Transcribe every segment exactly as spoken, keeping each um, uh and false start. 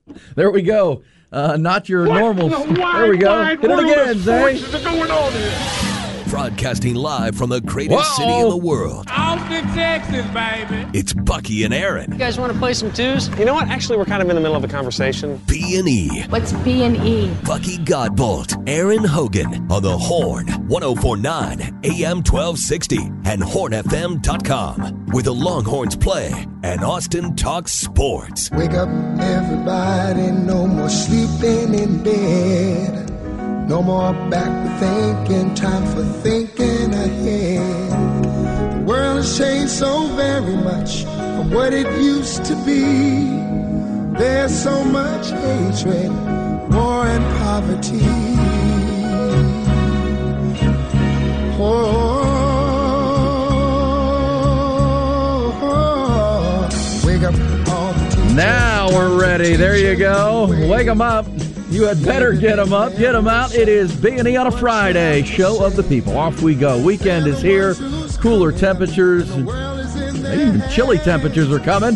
There we go. Uh, not your normal. The there we go. Hit it again, Zay. Going on here? Broadcasting live from the greatest Whoa. city in the world. Austin, Texas, baby. It's Bucky and Aaron. You guys want to play some twos? You know what? Actually, we're kind of in the middle of a conversation. B and E. What's B and E? Bucky Godbolt, Aaron Hogan on the Horn, ten forty-nine A M twelve sixty and horn f m dot com, where the Longhorns play and Austin talks sports. Wake up, everybody, no more sleeping in bed. No more backward thinking, time for thinking ahead. The world has changed so very much from what it used to be. There's so much hatred, war and poverty. Oh, oh, oh. Wake up all the teachers. Now we're ready. There you go. Wake them up. You had better get them up, get them out. It is B and E on a Friday, show of the people. Off we go. Weekend is here. Cooler temperatures, maybe even chilly temperatures are coming.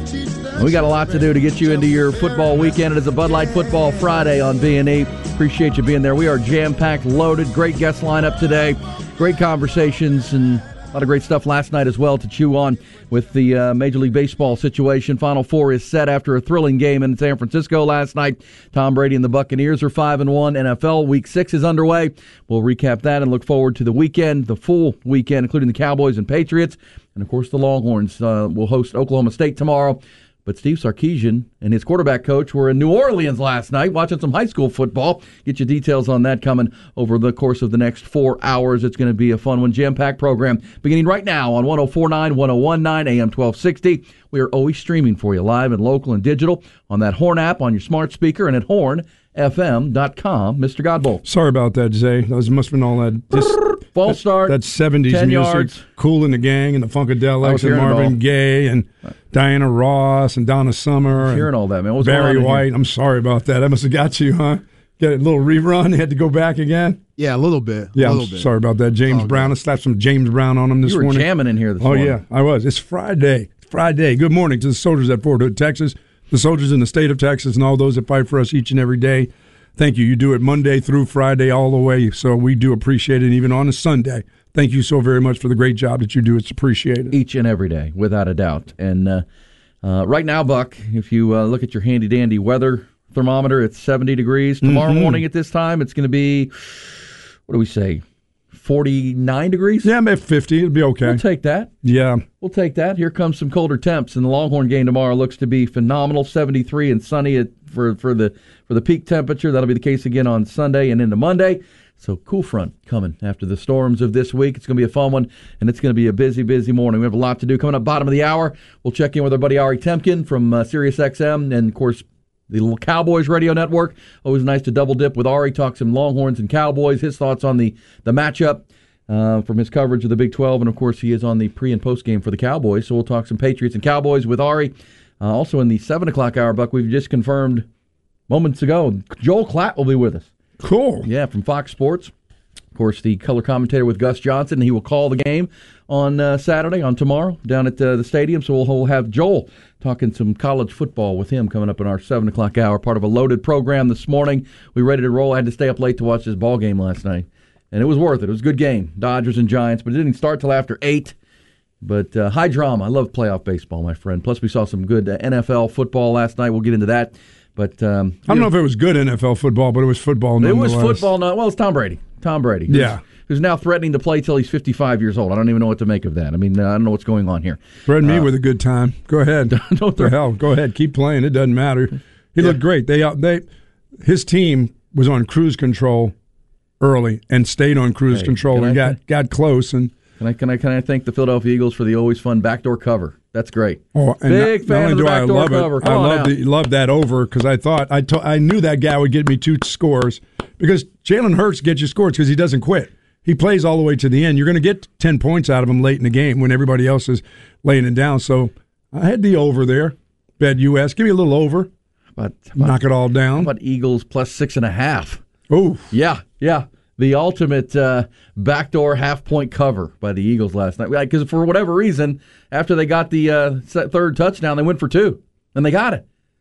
We got a lot to do to get you into your football weekend. It is a Bud Light Football Friday on B and E. Appreciate you being there. We are jam-packed, loaded, great guest lineup today. Great conversations and a lot of great stuff last night as well to chew on with the uh, Major League Baseball situation. Final Four is set after a thrilling game in San Francisco last night. Tom Brady and the Buccaneers are five and one. N F L Week six is underway. We'll recap that and look forward to the weekend, the full weekend, including the Cowboys and Patriots. And, of course, the Longhorns uh, will host Oklahoma State tomorrow. But Steve Sarkisian and his quarterback coach were in New Orleans last night watching some high school football. Get you details on that coming over the course of the next four hours. It's going to be a fun one. Jam-packed program beginning right now on ten forty-nine, ten nineteen, A M twelve sixty. We are always streaming for you live and local and digital on that Horn app, on your smart speaker, and at horn f m dot com. Mister Godbolt. Sorry about that, Zay. That was, must have been all that. Just, False start. That seventies ten music. Yards. Kool and the Gang and the Funkadelics and Marvin Gaye and Diana Ross and Donna Summer. And hearing all that, man. What's Barry White. Here? I'm sorry about that. That must have got you, huh? Get a little rerun. You had to go back again? Yeah, a little bit. Yeah, a I'm little bit. sorry about that. James oh, Brown. I slapped some James Brown on him this you were morning. You were jamming in here this oh, morning. Oh, yeah, I was. It's Friday. It's Friday. Good morning to the soldiers at Fort Hood, Texas, the soldiers in the state of Texas, and all those that fight for us each and every day. Thank you. You do it Monday through Friday all the way, so we do appreciate it, even on a Sunday. Thank you so very much for the great job that you do. It's appreciated. Each and every day, without a doubt. And uh, uh, right now, Buck, if you uh, look at your handy-dandy weather thermometer, it's seventy degrees. Tomorrow mm-hmm. morning at this time, it's going to be, what do we say, forty-nine degrees? Yeah, maybe fifty. It'll be okay. We'll take that. Yeah. We'll take that. Here comes some colder temps, and the Longhorn game tomorrow looks to be phenomenal, seventy-three and sunny at, for, for, the, for the peak temperature. That'll be the case again on Sunday and into Monday. So cool front coming after the storms of this week. It's going to be a fun one, and it's going to be a busy, busy morning. We have a lot to do. Coming up bottom of the hour, we'll check in with our buddy Ari Temkin from uh, Sirius X M and, of course, the little Cowboys radio network. Always nice to double dip with Ari, talk some Longhorns and Cowboys, his thoughts on the, the matchup uh, from his coverage of the Big twelve. And, of course, he is on the pre- and post game for the Cowboys. So we'll talk some Patriots and Cowboys with Ari. Uh, also in the seven o'clock hour, Buck, we've just confirmed moments ago, Joel Klatt will be with us. Cool. Yeah, from Fox Sports. Of course, the color commentator with Gus Johnson. He will call the game on uh, Saturday, on tomorrow, down at uh, the stadium. So we'll, we'll have Joel talking some college football with him coming up in our seven o'clock hour, part of a loaded program this morning. We ready to roll. I had to stay up late to watch this ball game last night, and it was worth it. It was a good game, Dodgers and Giants, but it didn't start till after eight. But uh, high drama. I love playoff baseball, my friend. Plus, we saw some good uh, N F L football last night. We'll get into that. But um, I don't know, know if it was good N F L football, but it was football nonetheless. It was football. Not, well, it's Tom Brady. Tom Brady. Who's, yeah. Who's now threatening to play till he's fifty-five years old. I don't even know what to make of that. I mean, uh, I don't know what's going on here. Threaten me uh, with a good time. Go ahead. Don't the hell. Go ahead. Keep playing. It doesn't matter. He yeah. looked great. They they his team was on cruise control early and stayed on cruise hey, control and I, got got close. And can I can I can I thank the Philadelphia Eagles for the always fun backdoor cover. That's great. Oh, and Big not, fan not of the do backdoor I love cover. It, Come I on love the, love that over because I thought I to, I knew that guy would get me two scores because Jalen Hurts gets you scores because he doesn't quit. He plays all the way to the end. You're going to get ten points out of him late in the game when everybody else is laying it down. So I had the over there. Bet U S. Give me a little over. But knock it all down. How about Eagles plus six and a half? Oh, yeah, yeah. The ultimate uh, backdoor half-point cover by the Eagles last night. Because for whatever reason, after they got the uh, third touchdown, they went for two, and they got it.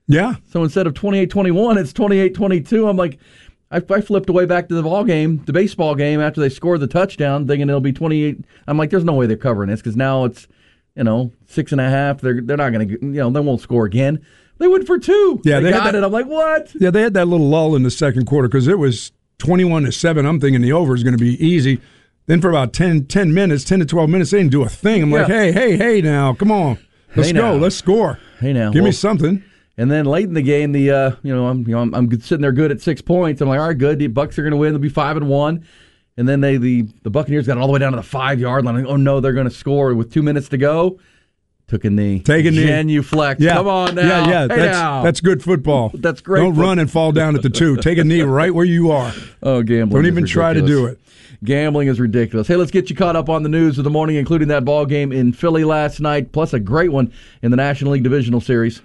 Yeah. So instead of twenty-eight twenty-one, it's twenty-eight twenty-two. I'm like, I, I flipped away back to the ball game, the baseball game, after they scored the touchdown, thinking it'll be twenty-eight. I'm like, there's no way they're covering this because now it's, you know, six and a half. They're they're not going to, you know, they won't score again. They went for two. Yeah, they, they got had that, it. I'm like, what? Yeah, they had that little lull in the second quarter because it was twenty-one to seven. I'm thinking the over is going to be easy. Then for about ten, ten minutes, ten to twelve minutes, they didn't do a thing. I'm like, Yeah. hey, hey, hey, now, come on. Let's Hey, go. now. Let's score. Hey, now. Give Well, me something. And then late in the game, the uh, you know, I'm you know I'm, I'm sitting there good at six points. I'm like, all right, good. The Bucks are going to win. They'll be five and one. And then they the the Buccaneers got all the way down to the five yard line. I'm like, oh no, they're going to score with two minutes to go. Took a knee. Take a knee. Genuflect. Yeah. Come on now. Yeah, yeah. Hey that's, now. that's good football. That's great Don't football. run and fall down at the two. Take a knee right where you are. Oh, gambling. Don't is even try to ridiculous. do it. Gambling is ridiculous. Hey, let's get you caught up on the news of the morning, including that ball game in Philly last night, plus a great one in the National League Divisional Series.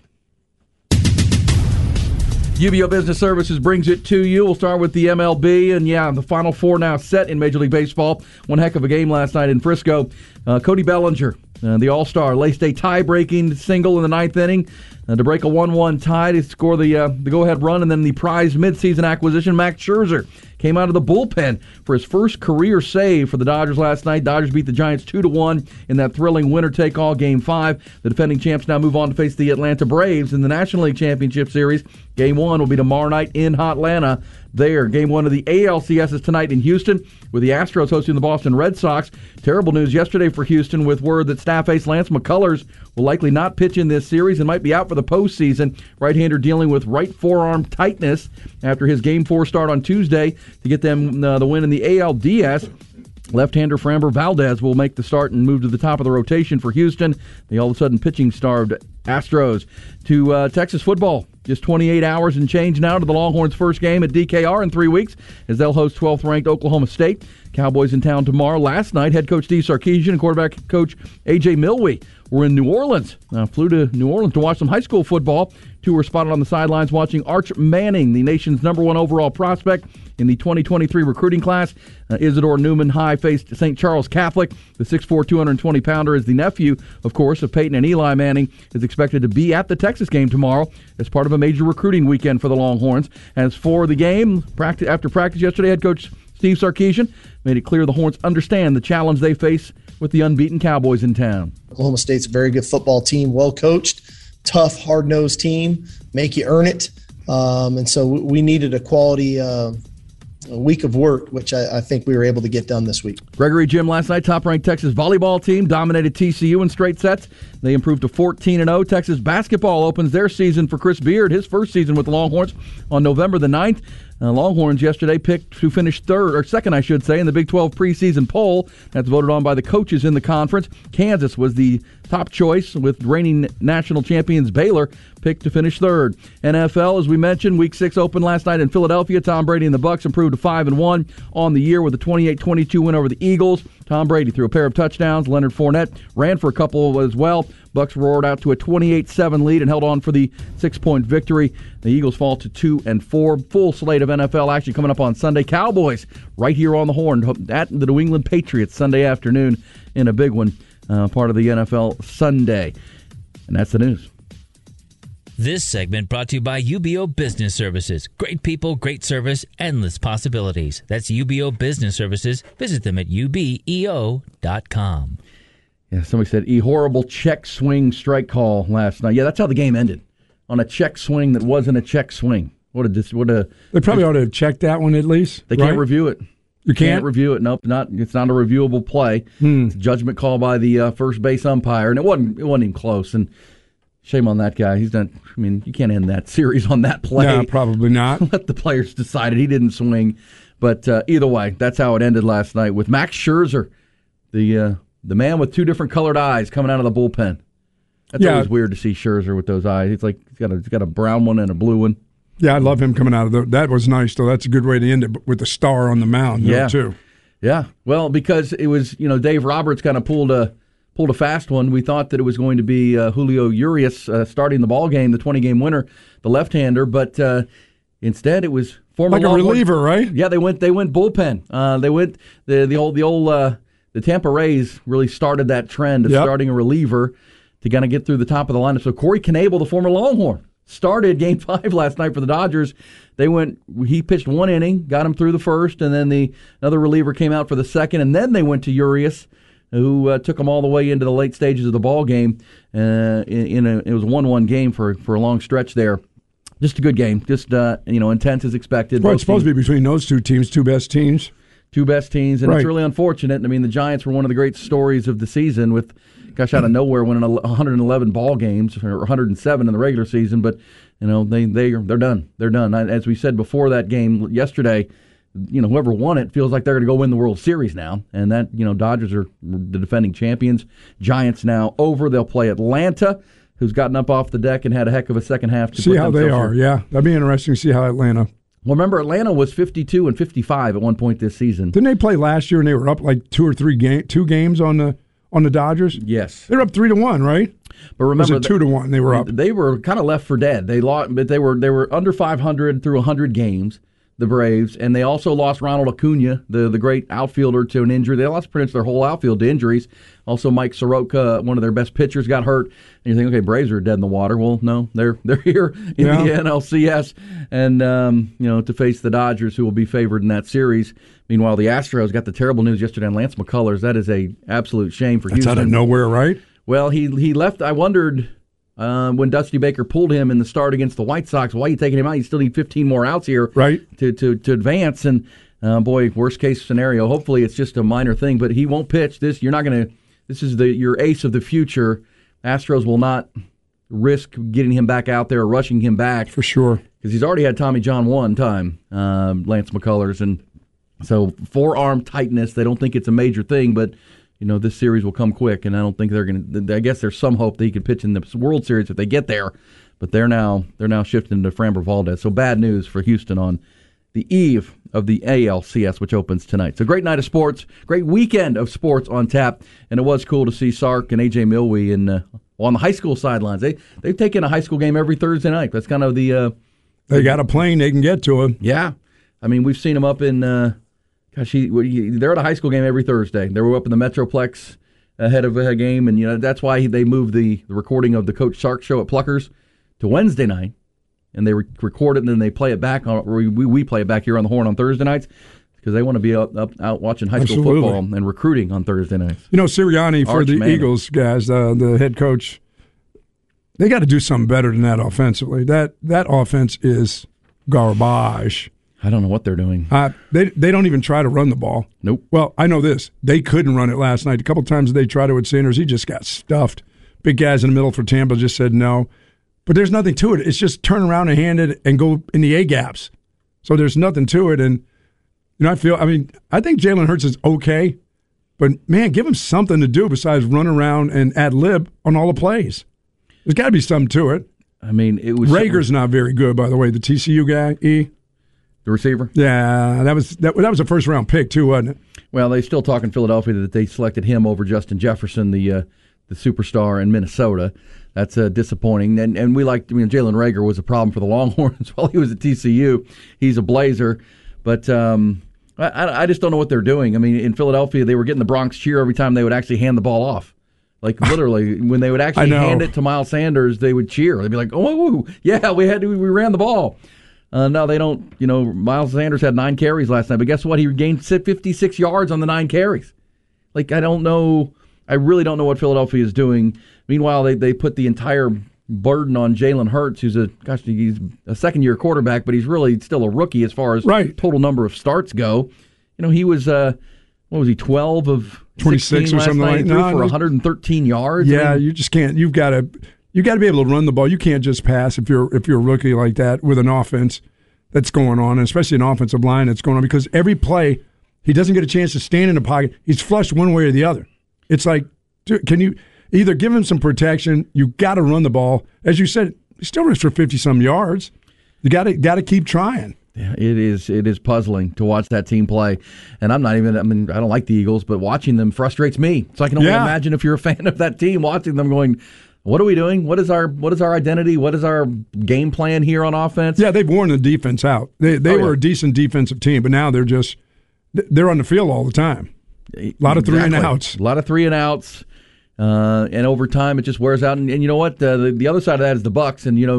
U B O Business Services brings it to you. We'll start with the M L B, and yeah, the Final Four now set in Major League Baseball. One heck of a game last night in Frisco. Uh, Cody Bellinger, uh, the All-Star, laced a tie-breaking single in the ninth inning uh, to break a one one tie to score the uh, the go-ahead run, and then the prized midseason acquisition, Max Scherzer, came out of the bullpen for his first career save for the Dodgers last night. Dodgers beat the Giants two to one in that thrilling winner-take-all Game five. The defending champs now move on to face the Atlanta Braves in the National League Championship Series. Game one will be tomorrow night in Hotlanta. There, Game one of the A L C S is tonight in Houston with the Astros hosting the Boston Red Sox. Terrible news yesterday for Houston with word that staff ace Lance McCullers will likely not pitch in this series and might be out for the postseason. Right-hander dealing with right forearm tightness after his Game four start on Tuesday to get them uh, the win in the A L D S. Left-hander Framber Valdez will make the start and move to the top of the rotation for Houston. The all-of-a-sudden pitching-starved Astros. To uh, Texas football. Just twenty-eight hours and change now to the Longhorns' first game at D K R in three weeks as they'll host twelfth-ranked Oklahoma State. Cowboys in town tomorrow. Last night, head coach Steve Sarkisian and quarterback coach A J Milwee were in New Orleans. Uh, flew to New Orleans to watch some high school football. Two were spotted on the sidelines watching Arch Manning, the nation's number one overall prospect in the twenty twenty-three recruiting class. Uh, Isidore Newman High faced Saint Charles Catholic. The six foot four, two hundred twenty pounder is the nephew, of course, of Peyton and Eli Manning, is expected to be at the Texas game tomorrow as part of a major recruiting weekend for the Longhorns. As for the game, practice, after practice yesterday, head coach Steve Sarkisian made it clear the Horns understand the challenge they face with the unbeaten Cowboys in town. Oklahoma State's a very good football team, well coached, tough, hard-nosed team, make you earn it. Um, and so we needed a quality uh, a week of work, which I, I think we were able to get done this week. Gregory Gym last night, top-ranked Texas volleyball team, dominated T C U in straight sets. They improved to fourteen and oh. Texas basketball opens their season for Chris Beard, his first season with the Longhorns, on November the ninth. Uh, Longhorns yesterday picked to finish third, or second, I should say, in the Big twelve preseason poll. That's voted on by the coaches in the conference. Kansas was the top choice, with reigning national champions Baylor picked to finish third. N F L, as we mentioned, Week six opened last night in Philadelphia. Tom Brady and the Bucs improved to five and one on the year with a twenty-eight twenty-two win over the Eagles. Tom Brady threw a pair of touchdowns. Leonard Fournette ran for a couple as well. Bucs roared out to a twenty-eight seven lead and held on for the six-point victory. The Eagles fall to two and four. Full slate of N F L action coming up on Sunday. Cowboys right here on the Horn at the New England Patriots Sunday afternoon in a big one, uh, part of the N F L Sunday. And that's the news. This segment brought to you by U B O Business Services. Great people, great service, endless possibilities. That's U B O Business Services. Visit them at U B E O dot com. Yeah, somebody said, a horrible check swing strike call last night. Yeah, that's how the game ended, on a check swing that wasn't a check swing. What a dis- what a. They probably ought to have checked that one at least. They right? can't review it. You can't? review it. Nope, not. It's not a reviewable play. Hmm. It's a judgment call by the uh, first base umpire, and it wasn't. It wasn't even close. And shame on that guy. He's done. I mean, you can't end that series on that play. No, probably not. Let the players decide it. He didn't swing, but uh, either way, that's how it ended last night with Max Scherzer, the uh, the man with two different colored eyes coming out of the bullpen. That's Yeah. always weird to see Scherzer with those eyes. It's like he's got a he's got a brown one and a blue one. Yeah, I love him coming out of the. That was nice, though. That's a good way to end it with the star on the mound, though, Yeah. too. Yeah, well, because it was, you know, Dave Roberts kind of pulled a pulled a fast one. We thought that it was going to be uh, Julio Urias uh, starting the ball game, the twenty-game winner, the left-hander, but uh, instead it was former Like a Longhorn- reliever, right? Yeah, they went they went bullpen. Uh, they went the the old the old uh, the Tampa Rays really started that trend of Yep. starting a reliever to kind of get through the top of the lineup. So Corey Knable, the former Longhorn, started Game Five last night for the Dodgers. They went. He pitched one inning, got him through the first, and then the another reliever came out for the second, and then they went to Urias, who uh, took them all the way into the late stages of the ball game. Uh, in, in a, it was a one one game for for a long stretch there. Just a good game. Just uh, you know, intense as expected. Well, it's supposed teams. to be between those two teams, two best teams. Two best teams, and right. It's really unfortunate. I mean, the Giants were one of the great stories of the season with, gosh, out of nowhere, winning one hundred eleven ball games, or one hundred seven in the regular season. But, you know, they, they, they're done. They're done. As we said before that game yesterday, you know, whoever won it feels like they're going to go win the World Series now. And that, you know, Dodgers are the defending champions. Giants now over. They'll play Atlanta, who's gotten up off the deck and had a heck of a second half. To see put how they are, here. yeah. That'd be interesting to see how Atlanta. Well, remember, Atlanta was fifty-two and fifty-five at one point this season. Didn't they play last year and they were up like two or three game, two games on the on the Dodgers? Yes, they're up three to one, right? But remember, was it two to one? They were up. They were kind of left for dead. They lost, but they were they were under five hundred through one hundred games. The Braves, and they also lost Ronald Acuna, the, the great outfielder, to an injury. They lost pretty much their whole outfield to injuries. Also, Mike Soroka, one of their best pitchers, got hurt. And you think, okay, Braves are dead in the water. Well, no, they're they're here in yeah. the N L C S, and um, you know, to face the Dodgers, who will be favored in that series. Meanwhile, the Astros got the terrible news yesterday on Lance McCullers. That is a absolute shame for That's Houston. Out of nowhere, right? Well, he he left. I wondered. Uh, when Dusty Baker pulled him in the start against the White Sox, why are you taking him out? You still need fifteen more outs here right. to, to, to advance. And, uh, boy, worst case scenario, hopefully it's just a minor thing, but he won't pitch. This You're not going to – this is the your ace of the future. Astros will not risk getting him back out there or rushing him back. For sure. Because he's already had Tommy John one time, um, Lance McCullers. And so forearm tightness, they don't think it's a major thing, but – you know, this series will come quick, and I don't think they're going to. I guess there's some hope that he could pitch in the World Series if they get there, but they're now they're now shifting to Framber Valdez. So bad news for Houston on the eve of the A L C S, which opens tonight. So great night of sports, great weekend of sports on tap, and it was cool to see Sark and A J Milwee in uh, on the high school sidelines. They they've taken a high school game every Thursday night. That's kind of the. Uh, they got a plane they can get to him. Yeah, I mean we've seen them up in. Uh, Gosh, he, they're at a high school game every Thursday. They were up in the Metroplex ahead of a game, and you know that's why they moved the, the recording of the Coach Sark show at Pluckers to Wednesday night, and they re- record it and then they play it back on. We we play it back here on the Horn on Thursday nights because they want to be up, up out watching high school Absolutely. football and recruiting on Thursday nights. You know, Sirianni for Arch the Manning. Eagles guys, uh, the head coach, they got to do something better than that offensively. That that offense is garbage. I don't know what they're doing. Uh, they they don't even try to run the ball. Nope. Well, I know this. They couldn't run it last night. A couple times they tried it with Sanders. He just got stuffed. Big guys in the middle for Tampa just said no. But there's nothing to it. It's just turn around and hand it and go in the A-gaps. So there's nothing to it. And, you know, I feel, I mean, I think Jalen Hurts is okay. But, man, give him something to do besides run around and ad-lib on all the plays. There's got to be something to it. I mean, it was. Rager's not very good, by the way, the T C U guy, E. The receiver? Yeah, that was that, that was a first round pick too, wasn't it? Well, they still talk in Philadelphia that they selected him over Justin Jefferson, the uh, the superstar in Minnesota. That's uh, disappointing. And and we like, I mean, Jalen Reagor was a problem for the Longhorns while he was at T C U. He's a Blazer, but um, I, I just don't know what they're doing. I mean, in Philadelphia, they were getting the Bronx cheer every time they would actually hand the ball off. Like literally, when they would actually hand it to Miles Sanders, they would cheer. They'd be like, "Oh, yeah, we had to, we ran the ball." Uh, no, they don't. You know, Miles Sanders had nine carries last night, but guess what? He gained fifty-six yards on the nine carries. Like, I don't know. I really don't know what Philadelphia is doing. Meanwhile, they, they put the entire burden on Jalen Hurts, who's a gosh, he's a second-year quarterback, but he's really still a rookie as far as right. total number of starts go. You know, he was uh, what was he, twelve of twenty-six or something like that, threw no, for no. one hundred thirteen yards. Yeah, I mean, you just can't. You've got to. You got to be able to run the ball. You can't just pass if you're if you're a rookie like that with an offense that's going on, and especially an offensive line that's going on, because every play he doesn't get a chance to stand in the pocket. He's flushed one way or the other. It's like, dude, can you either give him some protection? You got to run the ball, as you said. He still runs for fifty some yards. You got to got to keep trying. Yeah, it is it is puzzling to watch that team play, and I'm not even. I mean, I don't like the Eagles, but watching them frustrates me. So I can only yeah. imagine if you're a fan of that team, watching them going, what are we doing? What is our what is our identity? What is our game plan here on offense? Yeah, they've worn the defense out. They they oh, were yeah. a decent defensive team, but now they're just they're on the field all the time. A lot of three exactly. and outs. A lot of three and outs. Uh, and over time, it just wears out. And, and you know what? Uh, the, the other side of that is the Bucs. And, you know,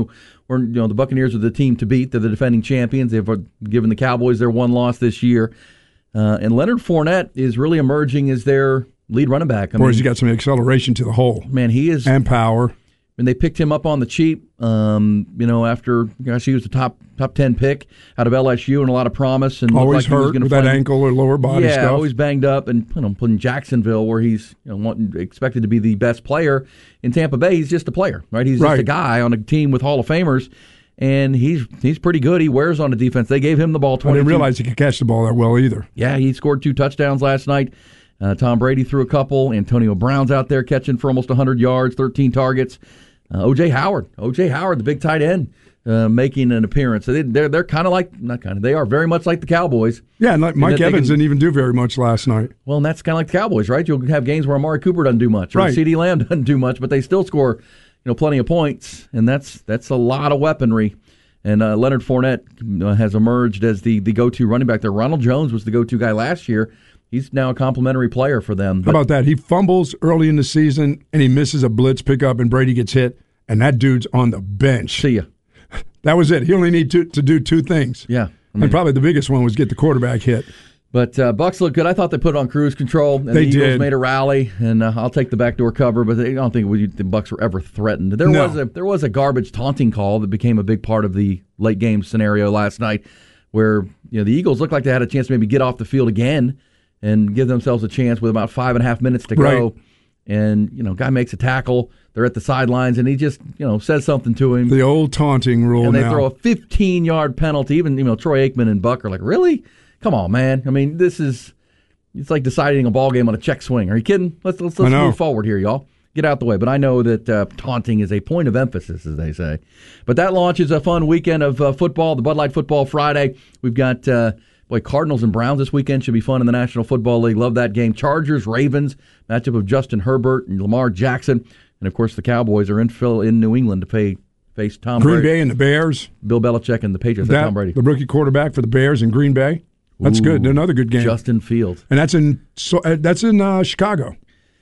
Or, you know, the Buccaneers are the team to beat. They're the defending champions. They've given the Cowboys their one loss this year. Uh, and Leonard Fournette is really emerging as their lead running back. I Boy, mean, he's got some acceleration to the hole. Man, he is. And power. And they picked him up on the cheap, um, you know, after, gosh, he was the top top ten pick out of L S U and a lot of promise. And always like hurt with that ankle or lower body yeah, stuff. Yeah, always banged up. And you know, put in Jacksonville, where he's you know, expected to be the best player. In Tampa Bay, he's just a player, right? He's just right. a guy on a team with Hall of Famers. And he's he's pretty good. He wears on the defense. They gave him the ball twenty. I didn't realize he could catch the ball that well either. Yeah, he scored two touchdowns last night. Uh, Tom Brady threw a couple. Antonio Brown's out there catching for almost one hundred yards, thirteen targets. Uh, O J Howard, O J Howard, the big tight end, uh, making an appearance. So they, they're they're kind of like not kind of they are very much like the Cowboys. Yeah, and like Mike Evans can, didn't even do very much last night. Well, and that's kind of like the Cowboys, right? You'll have games where Amari Cooper doesn't do much, or right. CeeDee Lamb doesn't do much, but they still score, you know, plenty of points, and that's that's a lot of weaponry. And uh, Leonard Fournette uh, has emerged as the, the go-to running back there. Ronald Jones was the go-to guy last year. He's now a complimentary player for them. But, how about that? He fumbles early in the season, and he misses a blitz pickup, and Brady gets hit, and that dude's on the bench. See ya. That was it. He only needed to, to do two things. Yeah. I mean, and probably the biggest one was get the quarterback hit. But uh, Bucs look good. I thought they put it on cruise control. And they the Eagles did. made a rally, and uh, I'll take the backdoor cover. But they, I don't think we, the Bucs were ever threatened. There no. was a there was a garbage taunting call that became a big part of the late game scenario last night, where you know the Eagles looked like they had a chance to maybe get off the field again and give themselves a chance with about five and a half minutes to right. go. And you know, guy makes a tackle. They're at the sidelines, and he just you know says something to him. The old taunting rule. And they now. throw a fifteen-yard penalty. Even you know Troy Aikman and Buck are like, really? Come on, man. I mean, this is. It's like deciding a ball game on a check swing. Are you kidding? Let's let's, let's move forward here, y'all. Get out the way. But I know that uh, taunting is a point of emphasis, as they say. But that launches a fun weekend of uh, football, the Bud Light Football Friday. We've got uh, boy Cardinals and Browns this weekend. Should be fun in the National Football League. Love that game. Chargers, Ravens, matchup of Justin Herbert and Lamar Jackson. And, of course, the Cowboys are in Phil in New England to pay, face Tom Green Brady. Bay and the Bears. Bill Belichick and the Patriots. That, Tom Brady. The rookie quarterback for the Bears in Green Bay. That's Ooh, good. Another good game. Justin Fields. And that's in so uh, that's in uh, Chicago.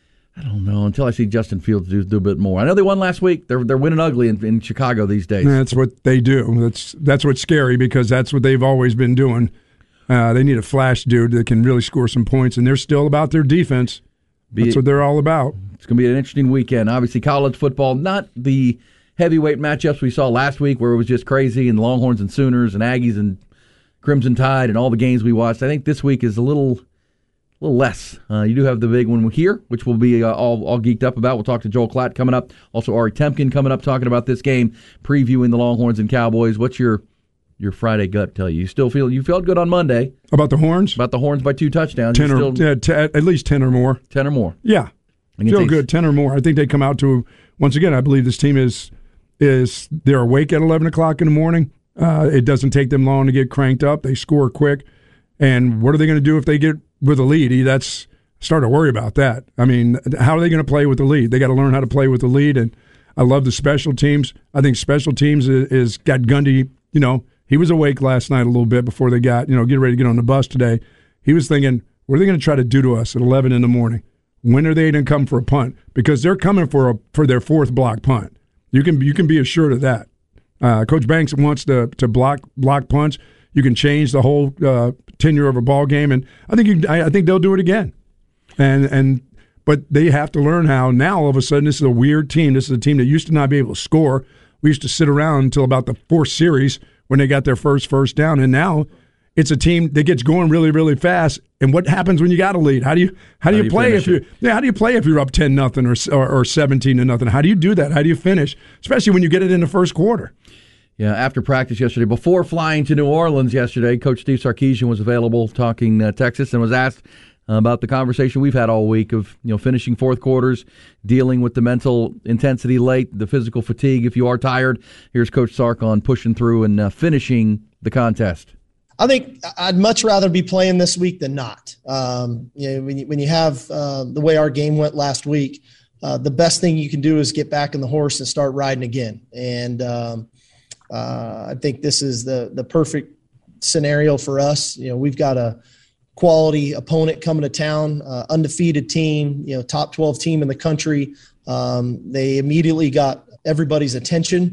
I don't know until I see Justin Fields do, do a bit more. I know they won last week. They're they're winning ugly in, in Chicago these days. That's what they do. That's that's what's scary because that's what they've always been doing. Uh, they need a flash dude that can really score some points, and they're still about their defense. Be that's it, what they're all about. It's going to be an interesting weekend. Obviously, college football, not the heavyweight matchups we saw last week where it was just crazy and Longhorns and Sooners and Aggies and Crimson Tide and all the games we watched. I think this week is a little a little less. Uh, you do have the big one here, which we'll be uh, all, all geeked up about. We'll talk to Joel Klatt coming up. Also, Ari Temkin coming up talking about this game, previewing the Longhorns and Cowboys. What's your your Friday gut tell you? You still feel you felt good on Monday about the Horns? About the Horns by two touchdowns. Ten or still, yeah, t- at least ten or more. Ten or more. Yeah, feel good. Ten or more. I think they come out to once again. I believe this team is is they're awake at eleven o'clock in the morning. Uh, it doesn't take them long to get cranked up. They score quick. And what are they going to do if they get with a lead? That's start to worry about that. I mean, how are they going to play with the lead? They got to learn how to play with the lead. And I love the special teams. I think special teams is, is got Gundy. You know, he was awake last night a little bit before they got, you know, getting ready to get on the bus today. He was thinking, what are they going to try to do to us at eleven in the morning? When are they going to come for a punt? Because they're coming for a for their fourth block punt. You can you can be assured of that. Uh, Coach Banks wants to to block block punts. You can change the whole uh, tenure of a ball game, and I think you, I, I think they'll do it again. And and but they have to learn how now. All of a sudden, this is a weird team. This is a team that used to not be able to score. We used to sit around until about the fourth series when they got their first first down, and now it's a team that gets going really really fast. And what happens when you got a lead? How do you how do you, how do you play if you yeah? How do you play if you're up ten nothing or, or or seventeen to nothing? How do you do that? How do you finish? Especially when you get it in the first quarter. Yeah, after practice yesterday, before flying to New Orleans yesterday, Coach Steve Sarkisian was available talking uh, Texas and was asked uh, about the conversation we've had all week of you know finishing fourth quarters, dealing with the mental intensity late, the physical fatigue if you are tired. Here's Coach Sark on pushing through and uh, finishing the contest. I think I'd much rather be playing this week than not. Um, you know, when you, when you have uh, the way our game went last week, uh, the best thing you can do is get back in the horse and start riding again. And um, uh, I think this is the the perfect scenario for us. You know, we've got a quality opponent coming to town, uh, undefeated team, you know, top twelve team in the country. Um, they immediately got everybody's attention.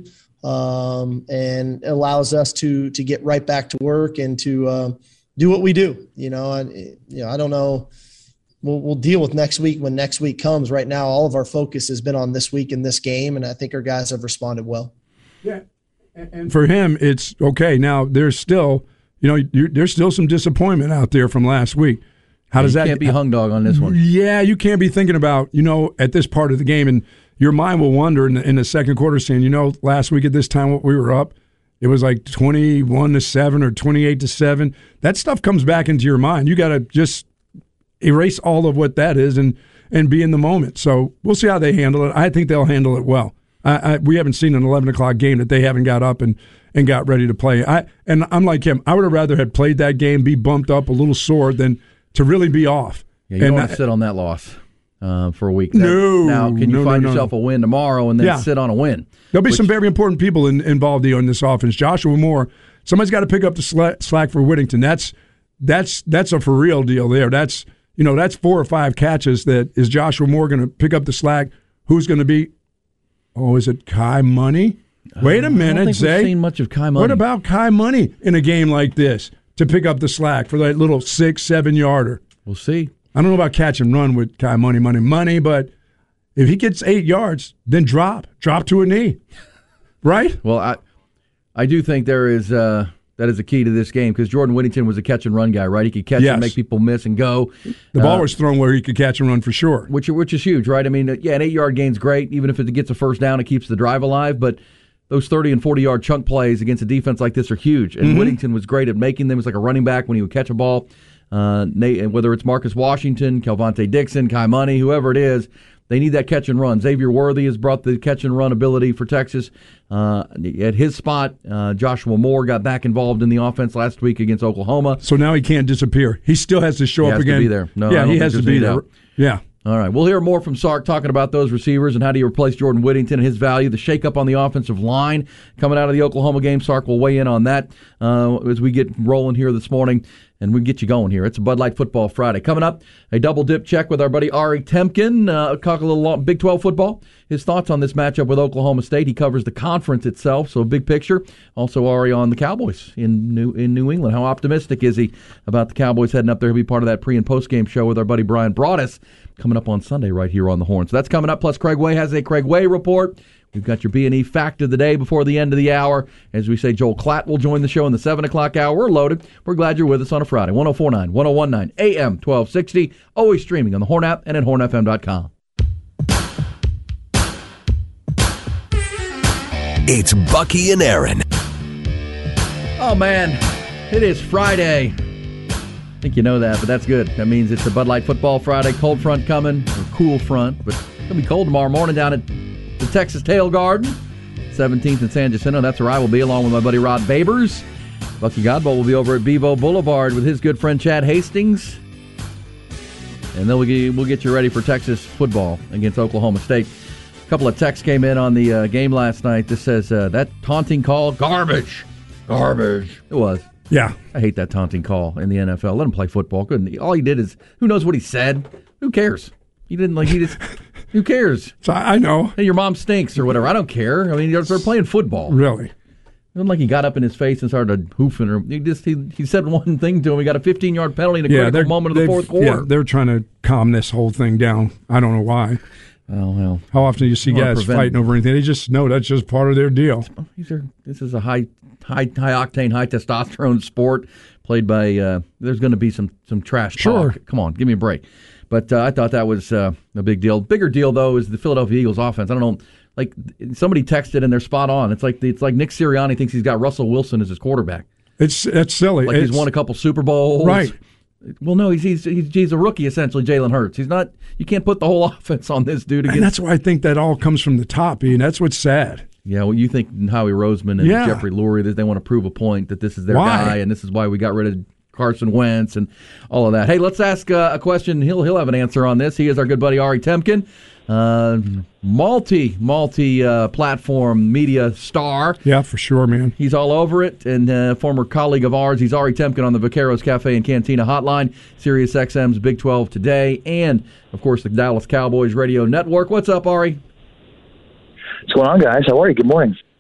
um, and allows us to to get right back to work and to uh, do what we do. You know, and you know, I don't know. We'll, we'll deal with next week when next week comes. Right now, all of our focus has been on this week and this game, and I think our guys have responded well. Yeah, and for him, it's okay. Now there's still, you know, you, there's still some disappointment out there from last week. How does you that? Can't be hung dog on this one. Yeah, you can't be thinking about, you know, at this part of the game, and your mind will wander in the, in the second quarter, saying, you know, last week at this time, what we were up, it was like twenty-one to seven or twenty-eight to seven. That stuff comes back into your mind. You got to just erase all of what that is and and be in the moment. So we'll see how they handle it. I think they'll handle it well. I, I, we haven't seen an eleven o'clock game that they haven't got up and, and got ready to play. I and I'm like him. I would have rather had played that game, be bumped up a little sore than to really be off. Yeah, you and don't want to sit on that loss uh, for a week. That, no. Now, can you no, find no, yourself no. a win tomorrow and then yeah. sit on a win? There'll be which, some very important people in, involved in this offense. Joshua Moore, somebody's got to pick up the slack for Whittington. That's that's that's a for real deal there. That's you know that's four or five catches. That is Joshua Moore going to pick up the slack? Who's going to be? Oh, is it Kai Money? Wait a minute, I don't think Zay. we've seen much of Kai Money. What about Kai Money in a game like this to pick up the slack for that little six, seven yarder? We'll see. I don't know about catch and run with Kai Money, Money, Money, but if he gets eight yards, then drop, drop to a knee, right? Well, I, I do think there is uh, that is a key to this game because Jordan Whittington was a catch and run guy, right? He could catch yes. and make people miss and go. The ball uh, was thrown where he could catch and run for sure, which which is huge, right? I mean, yeah, an eight-yard gain's great. Even if it gets a first down, it keeps the drive alive. But those thirty and forty-yard chunk plays against a defense like this are huge. And mm-hmm. Whittington was great at making them. He was like a running back when he would catch a ball. Uh, whether it's Marcus Washington, Kelvonte Dixon, Kai Money, whoever it is, they need that catch and run. Xavier Worthy has brought the catch and run ability for Texas. Uh, at his spot, uh, Joshua Moore got back involved in the offense last week against Oklahoma. So now he can't disappear. He still has to show he up has again. To be there. No, yeah, he has to be there. Doubt. Yeah. All right, we'll hear more from Sark talking about those receivers and how do you replace Jordan Whittington and his value. The shakeup on the offensive line coming out of the Oklahoma game. Sark will weigh in on that uh, as we get rolling here this morning, and we get you going here. It's a Bud Light Football Friday. Coming up, a double-dip check with our buddy Ari Temkin. Uh, talk a little Big twelve football. His thoughts on this matchup with Oklahoma State. He covers the conference itself, so big picture. Also, Ari on the Cowboys in New in New England. How optimistic is he about the Cowboys heading up there? He'll be part of that pre- and post-game show with our buddy Brian Broaddus coming up on Sunday right here on the Horn. So that's coming up. Plus, Craig Way has a Craig Way report. We've got your B and E fact of the day before the end of the hour. As we say, Joel Klatt will join the show in the seven o'clock hour. We're loaded. We're glad you're with us on a Friday. ten forty-nine, ten nineteen, A M twelve sixty. Always streaming on the Horn app and at horn f m dot com. It's Bucky and Aaron. Oh, man. It is Friday. I think you know that, but that's good. That means it's a Bud Light Football Friday. Cold front coming, or cool front, but it's going to be cold tomorrow morning down at the Texas Tail Garden, seventeenth and San Jacinto. That's where I will be, along with my buddy Rod Babers. Bucky Godbolt will be over at Bevo Boulevard with his good friend Chad Hastings. And then we'll get, we'll get you ready for Texas football against Oklahoma State. A couple of texts came in on the uh, game last night. This says, uh, that taunting call, garbage. Garbage. It was. Yeah. I hate that taunting call in the N F L. Let him play football. Couldn't he? All he did is, who knows what he said? Who cares? He didn't like, he just, who cares? So I know. Hey, your mom stinks or whatever. I don't care. I mean, they're playing football. Really? It wasn't like he got up in his face and started hoofing her. He just he, he said one thing to him. He got a fifteen-yard penalty in a yeah, critical moment of the fourth quarter. Yeah, they're trying to calm this whole thing down. I don't know why. Oh, well. How often do you see guys prevent, fighting over anything? They just know that's just part of their deal. These are this is a high high high octane, high testosterone sport played by uh, there's going to be some some trash sure. talk. Come on, give me a break. But uh, I thought that was uh, a big deal. Bigger deal though is the Philadelphia Eagles offense. I don't know, like somebody texted and they're spot on. It's like it's like Nick Sirianni thinks he's got Russell Wilson as his quarterback. It's it's silly. Like it's, he's won a couple Super Bowls. Right. Well, no, he's he's he's, he's a rookie essentially. Jalen Hurts. He's not. You can't put the whole offense on this dude. Against, and that's why I think that all comes from the top, and that's what's sad. Yeah, well, you think Howie Roseman and yeah. Jeffrey Lurie that they want to prove a point that this is their why? guy, and this is why we got rid of Carson Wentz and all of that. Hey, let's ask uh, a question. He'll he'll have an answer on this. He is our good buddy Ari Temkin, uh, multi multi uh, platform media star. Yeah, for sure, man. He's all over it, and uh, former colleague of ours. He's Ari Temkin on the Vaqueros Cafe and Cantina Hotline, Sirius X M's Big twelve Today, and of course the Dallas Cowboys Radio Network. What's up, Ari? What's going on, guys? How are you? Good morning.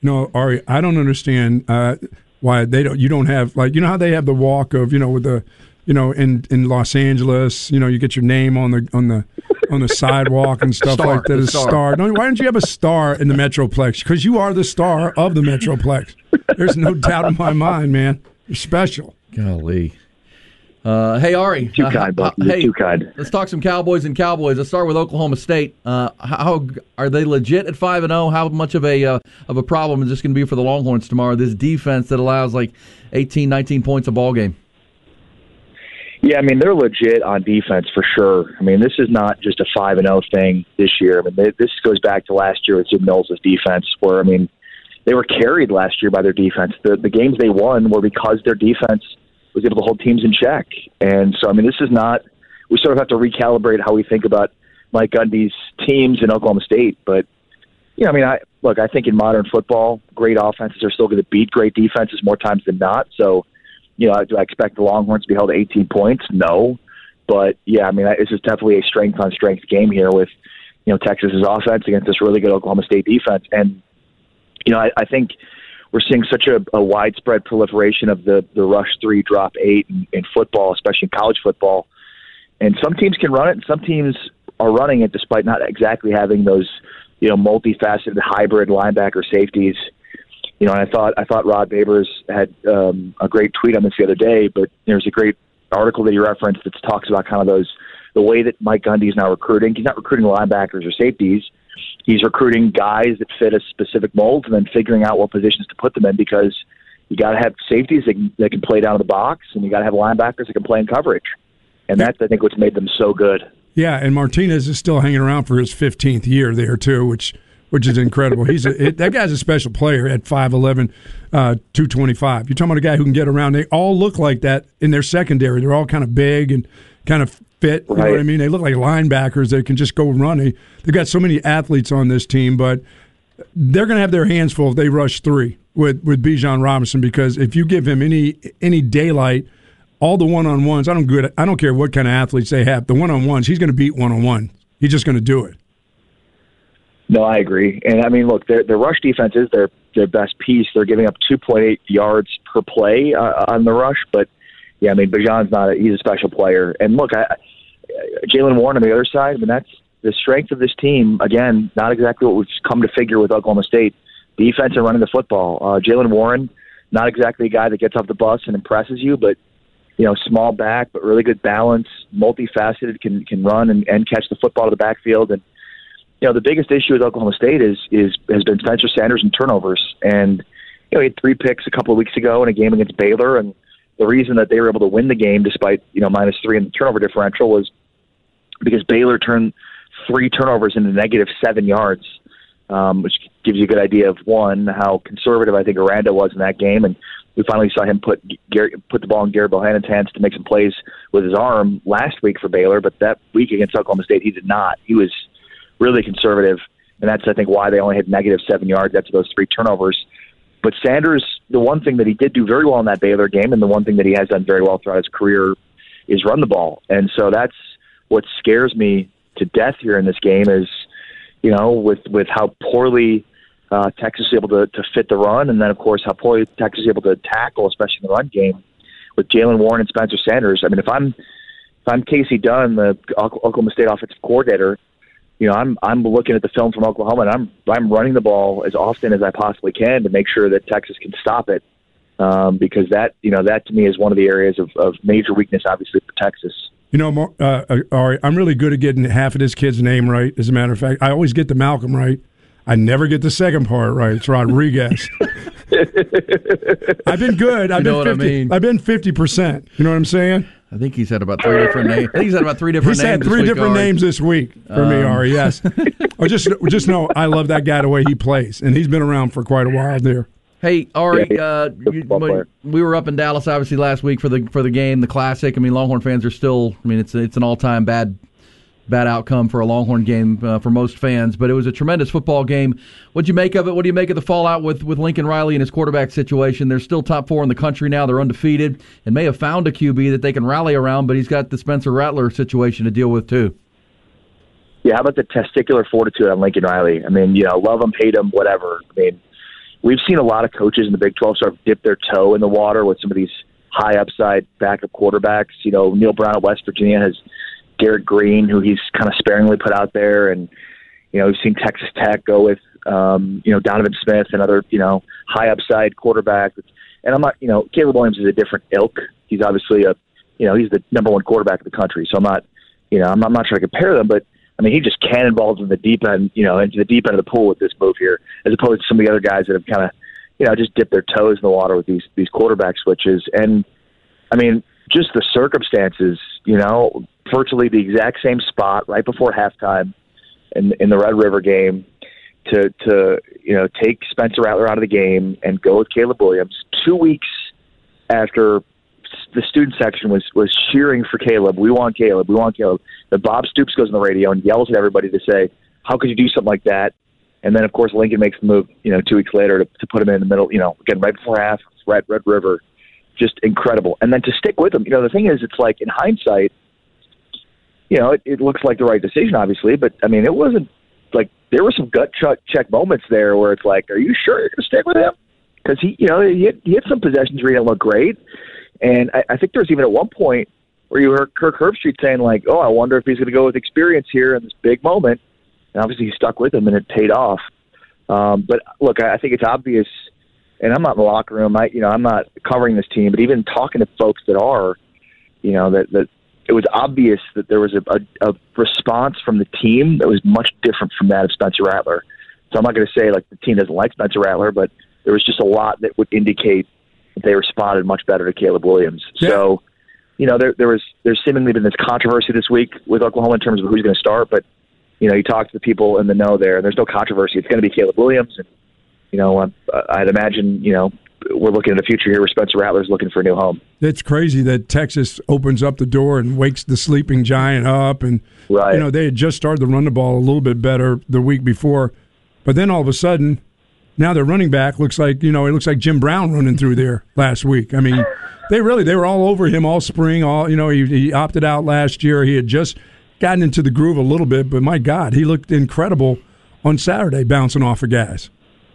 No, Ari, I don't understand uh, why they don't. You don't have like you know how they have the walk of you know with the you know in, in Los Angeles. You know you get your name on the on the on the sidewalk and stuff Star, like that. A star. star. No, why don't you have a star in the Metroplex? Because you are the star of the Metroplex. There's no doubt in my mind, man. You're special. Golly. Uh, hey, Ari. Too kind, uh, Bucky. uh, hey, too kind. Let's talk some Cowboys and Cowboys. Let's start with Oklahoma State. Uh, how are they legit at five and zero? How much of a uh, of a problem is this going to be for the Longhorns tomorrow? This defense that allows like eighteen, nineteen points a ball game. Yeah, I mean they're legit on defense for sure. I mean this is not just a five and zero thing this year. I mean they, this goes back to last year with Jim Knowles' defense, where I mean they were carried last year by their defense. The the games they won were because their defense was able to hold teams in check. And so, I mean, this is not – we sort of have to recalibrate how we think about Mike Gundy's teams in Oklahoma State. But, you know, I mean, I look, I think in modern football, great offenses are still going to beat great defenses more times than not. So, you know, do I expect the Longhorns to be held to eighteen points? No. But, yeah, I mean, this is definitely a strength-on-strength game here with, you know, Texas's offense against this really good Oklahoma State defense. And, you know, I, I think – we're seeing such a, a widespread proliferation of the, the rush three, drop eight in, in football, especially in college football. And some teams can run it, and some teams are running it despite not exactly having those, you know, multifaceted hybrid linebacker safeties. You know, and I thought I thought Rod Babers had um, a great tweet on this the other day, but there's a great article that he referenced that talks about kind of those the way that Mike Gundy is now recruiting. He's not recruiting linebackers or safeties. He's recruiting guys that fit a specific mold and then figuring out what positions to put them in, because you got to have safeties that can, that can play down in the box, and you got to have linebackers that can play in coverage. And that's, I think, what's made them so good. Yeah, and Martinez is still hanging around for his fifteenth year there, too, which which is incredible. He's a, it, that guy's a special player at five eleven, uh, two twenty-five. You're talking about a guy who can get around. They all look like that in their secondary. They're all kind of big and kind of fit. You right. know what I mean? They look like linebackers that can just go run. They, they've got so many athletes on this team, but they're going to have their hands full if they rush three with, with Bijan Robinson, because if you give him any any daylight, all the one-on-ones, I don't good. I don't care what kind of athletes they have. The one-on-ones, he's going to beat one-on-one. He's just going to do it. No, I agree. And, I mean, look, their, their rush defense is their, their best piece. They're giving up two point eight yards per play uh, on the rush. But, yeah, I mean, Bijan's not a, he's a special player. And, look, I, Jalen Warren on the other side, I mean, that's the strength of this team. Again, not exactly what we've come to figure with Oklahoma State. Defense and running the football. Uh, Jalen Warren, not exactly a guy that gets off the bus and impresses you, but, you know, small back, but really good balance, multifaceted, can can run and, and catch the football to the backfield. And, you know, the biggest issue with Oklahoma State is is has been Spencer Sanders and turnovers. And, you know, he had three picks a couple of weeks ago in a game against Baylor, and the reason that they were able to win the game despite, you know, minus three in the turnover differential was because Baylor turned three turnovers into negative seven yards, um, which gives you a good idea of, one, how conservative I think Aranda was in that game. And we finally saw him put Gary, put the ball in Garrett Bohannon's hands to make some plays with his arm last week for Baylor, but that week against Oklahoma State, he did not. He was really conservative, and that's, I think, why they only had negative seven yards after those three turnovers. But Sanders, the one thing that he did do very well in that Baylor game, and the one thing that he has done very well throughout his career, is run the ball. And so that's what scares me to death here in this game is, you know, with, with how poorly uh, Texas is able to, to fit the run, and then, of course, how poorly Texas is able to tackle, especially in the run game, with Jalen Warren and Spencer Sanders. I mean, if I'm if I'm Casey Dunn, the Oklahoma State offensive coordinator, you know, I'm I'm looking at the film from Oklahoma, and I'm I'm running the ball as often as I possibly can to make sure that Texas can stop it, um, because that you know that to me is one of the areas of, of major weakness, obviously, for Texas. You know, uh, uh, Ari, I'm really good at getting half of this kid's name right. As a matter of fact, I always get the Malcolm right. I never get the second part right. It's Rodriguez. I've been good. I've you know been fifty. What I mean? I've been fifty percent. You know what I'm saying? I think he's had about three different names. I think he's had about three different he's names. He's had three this different week, names this week for um, me, Ari. Yes. oh, just just know I love that guy the way he plays, and he's been around for quite a while there. Hey, Ari, uh, you, we were up in Dallas obviously last week for the for the game, the Classic. I mean, Longhorn fans are still. I mean, it's it's an all time bad. Bad outcome for a Longhorn game uh, for most fans, but it was a tremendous football game. What'd you make of it? What do you make of the fallout with, with Lincoln Riley and his quarterback situation? They're still top four in the country now. They're undefeated and may have found a Q B that they can rally around, but he's got the Spencer Rattler situation to deal with too. Yeah, how about the testicular fortitude on Lincoln Riley? I mean, you know, love him, hate him, whatever. I mean, we've seen a lot of coaches in the Big twelve sort of dip their toe in the water with some of these high upside backup quarterbacks. You know, Neil Brown at West Virginia has Garrett Green, who he's kind of sparingly put out there. And, you know, we've seen Texas Tech go with, um, you know, Donovan Smith, another, you know, high upside quarterback. And I'm not, you know, Caleb Williams is a different ilk. He's obviously a, you know, he's the number one quarterback in the country. So I'm not, you know, I'm not, I'm not trying to compare them, but I mean, he just cannonballs in the deep end, you know, into the deep end of the pool with this move here, as opposed to some of the other guys that have kind of, you know, just dipped their toes in the water with these these quarterback switches. And I mean, just the circumstances, you know, virtually the exact same spot right before halftime in in the Red River game to to you know take Spencer Rattler out of the game and go with Caleb Williams two weeks after the student section was was cheering for Caleb. We want Caleb. We want Caleb. Then Bob Stoops goes on the radio and yells at everybody to say, how could you do something like that? And then, of course, Lincoln makes the move, you know, two weeks later to, to put him in the middle, you know, again, right before half, Red, Red River. Just incredible. And then to stick with him, you know, the thing is, it's like in hindsight, you know, it, it looks like the right decision, obviously, but I mean, it wasn't like there were some gut check moments there where it's like, are you sure you're going to stick with him? Because he, you know, he had, he had some possessions where he didn't look great. And I, I think there was even at one point where you heard Kirk Herbstreit saying, like, oh, I wonder if he's going to go with experience here in this big moment. And obviously he stuck with him, and it paid off. Um, but, look, I, I think it's obvious, and I'm not in the locker room. I, you know, I'm not covering this team, but even talking to folks that are, you know, that, that it was obvious that there was a, a, a response from the team that was much different from that of Spencer Rattler. So I'm not going to say, like, the team doesn't like Spencer Rattler, but there was just a lot that would indicate they responded much better to Caleb Williams. Yeah. So, you know, there there was there's seemingly been this controversy this week with Oklahoma in terms of who's going to start, but, you know, you talk to the people in the know there, and there's no controversy. It's going to be Caleb Williams, and, you know, uh, I'd imagine, you know, we're looking at a future here where Spencer Rattler's looking for a new home. It's crazy that Texas opens up the door and wakes the sleeping giant up, and, right. you know, they had just started to run the ball a little bit better the week before, but then all of a sudden – now their running back looks like, you know, it looks like Jim Brown running through there last week. I mean, they really, they were all over him all spring. All, you know, he, he opted out last year. He had just gotten into the groove a little bit, but my God, he looked incredible on Saturday bouncing off of guys.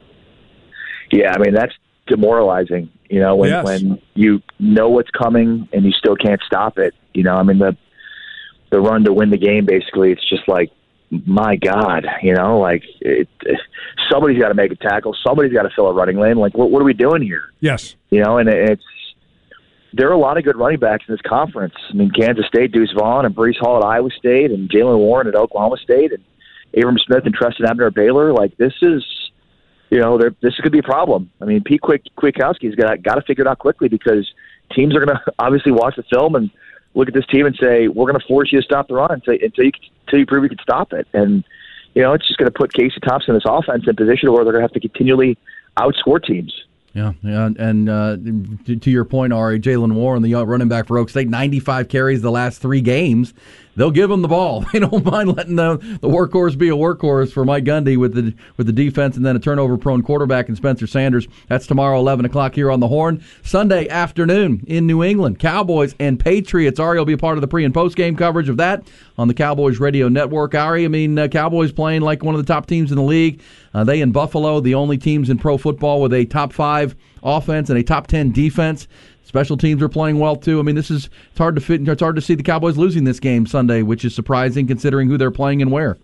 Yeah, I mean, that's demoralizing, you know, when, yes. when you know what's coming and you still can't stop it. You know, I mean, the the run to win the game, basically, it's just like, my God, you know, like it, it, somebody's got to make a tackle. Somebody's got to fill a running lane. Like, what, what are we doing here? Yes. You know, and it's, there are a lot of good running backs in this conference. I mean, Kansas State, Deuce Vaughn and Breece Hall at Iowa State, and Jaylen Warren at Oklahoma State, and Abram Smith and Treston Ebner at Baylor. Like, this is, you know, this could be a problem. I mean, Pete Quick, Kwiatkowski's got, got to figure it out quickly, because teams are going to obviously watch the film and look at this team and say, we're going to force you to stop the run until, until, you, until you prove you can stop it. And, you know, it's just going to put Casey Thompson in this offense in a position where they're going to have to continually outscore teams. Yeah, yeah, and uh, to, to your point, Ari, Jaylen Warren, the running back for Oak State, ninety-five carries the last three games. They'll give him the ball. They don't mind letting the, the workhorse be a workhorse for Mike Gundy with the with the defense, and then a turnover-prone quarterback in Spencer Sanders. That's tomorrow, eleven o'clock here on the Horn. Sunday afternoon in New England, Cowboys and Patriots. Ari will be a part of the pre- and post-game coverage of that on the Cowboys Radio Network. Ari, I mean, uh, Cowboys playing like one of the top teams in the league. Uh, they and Buffalo, the only teams in pro football with a top five offense and a top ten defense. Special teams are playing well too. I mean, this is it's hard to fit. It's hard to see the Cowboys losing this game Sunday, which is surprising considering who they're playing and where.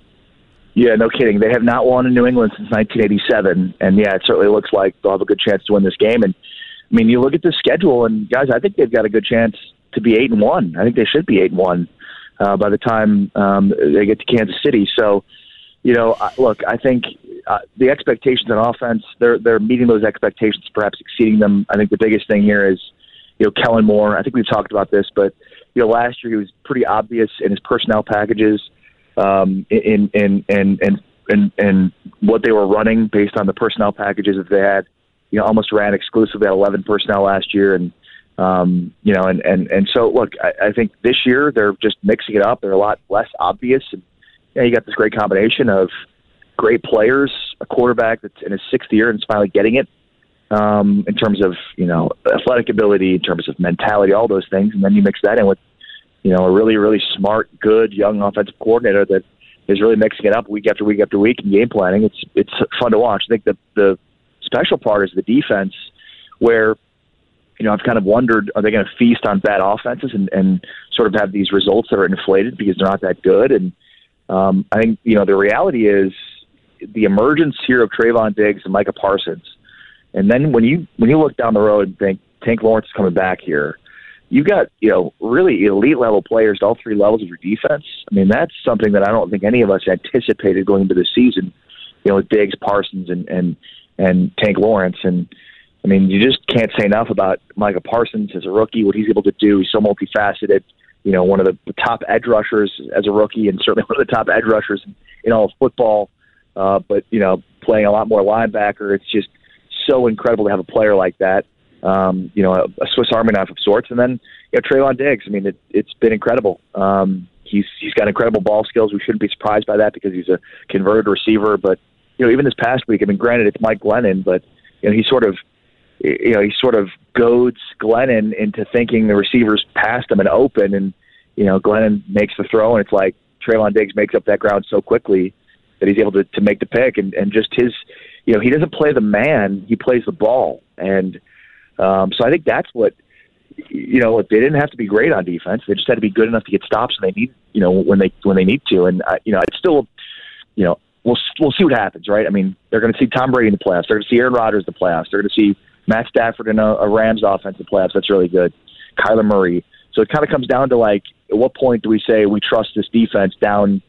Yeah, no kidding. They have not won in New England since nineteen eighty-seven, and yeah, it certainly looks like they'll have a good chance to win this game. And I mean, you look at the schedule, and guys, I think they've got a good chance to be eight and one. I think they should be eight and one uh, by the time um, they get to Kansas City. So, you know, look, I think uh, the expectations on offense, they're they're meeting those expectations, perhaps exceeding them. I think the biggest thing here is, you know, Kellen Moore. I think we've talked about this, but, you know, last year he was pretty obvious in his personnel packages, um, in, in, in, in, in, in what they were running based on the personnel packages that they had. You know, almost ran exclusively at eleven personnel last year. And, um, you know, and, and, and so, look, I, I think this year they're just mixing it up. They're a lot less obvious. And, you know, you got this great combination of great players, a quarterback that's in his sixth year and is finally getting it, um, in terms of, you know, athletic ability, in terms of mentality, all those things. And then you mix that in with, you know, a really, really smart, good, young offensive coordinator that is really mixing it up week after week after week in game planning. It's it's fun to watch. I think the the special part is the defense, where, you know, I've kind of wondered, are they going to feast on bad offenses and, and sort of have these results that are inflated because they're not that good? And um, I think, you know, the reality is the emergence here of Trayvon Diggs and Micah Parsons. And then when you when you look down the road and think Tank Lawrence is coming back here, you got, you know, really elite level players at all three levels of your defense. I mean, that's something that I don't think any of us anticipated going into the season, you know, with Diggs, Parsons, and, and, and Tank Lawrence. And, I mean, you just can't say enough about Micah Parsons as a rookie, what he's able to do. He's so multifaceted, you know, one of the, the top edge rushers as a rookie, and certainly one of the top edge rushers in, in all of football. Uh, but, you know, playing a lot more linebacker. It's just so incredible to have a player like that. Um, you know, a, a Swiss Army knife of sorts. And then, you know, Trayvon Diggs, I mean, it, it's been incredible. Um, he's he's got incredible ball skills. We shouldn't be surprised by that because he's a converted receiver. But, you know, even this past week, I mean, granted, it's Mike Glennon, but, you know, he sort of, you know, he sort of goads Glennon into thinking the receivers passed him and open. And, you know, Glennon makes the throw, and it's like Trayvon Diggs makes up that ground so quickly that he's able to, to make the pick. And, and just his, you know, he doesn't play the man, he plays the ball. And, Um, so I think that's what, you know, they didn't have to be great on defense. They just had to be good enough to get stops when they need, you know, when they when they need to. And uh, you know, it's still, you know, we'll we'll see what happens, right? I mean, they're going to see Tom Brady in the playoffs. They're going to see Aaron Rodgers in the playoffs. They're going to see Matt Stafford in a, a Rams offense in the playoffs. That's really good. Kyler Murray. So it kind of comes down to, like, at what point do we say we trust this defense down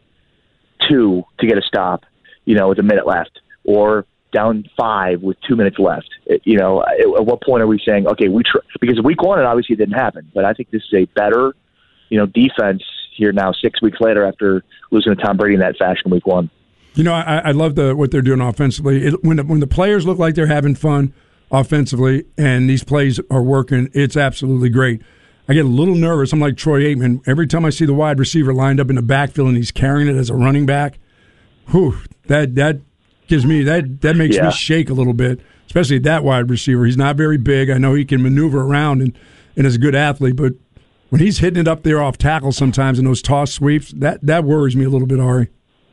two to get a stop, you know, with a minute left, or down five with two minutes left? It, you know, at, at what point are we saying, okay, we tr-? Because week one, it obviously didn't happen, but I think this is a better, you know, defense here now, six weeks later after losing to Tom Brady in that fashion week one. You know, I, I love the what they're doing offensively. It, when the, when the players look like they're having fun offensively and these plays are working, it's absolutely great. I get a little nervous. I'm like Troy Aikman. Every time I see the wide receiver lined up in the backfield and he's carrying it as a running back, whew, that that. gives me that that makes yeah. me shake a little bit, especially that wide receiver. He's not very big. I know he can maneuver around and, and is a good athlete, but when he's hitting it up there off tackle sometimes in those toss sweeps, that, that worries me a little bit, Ari.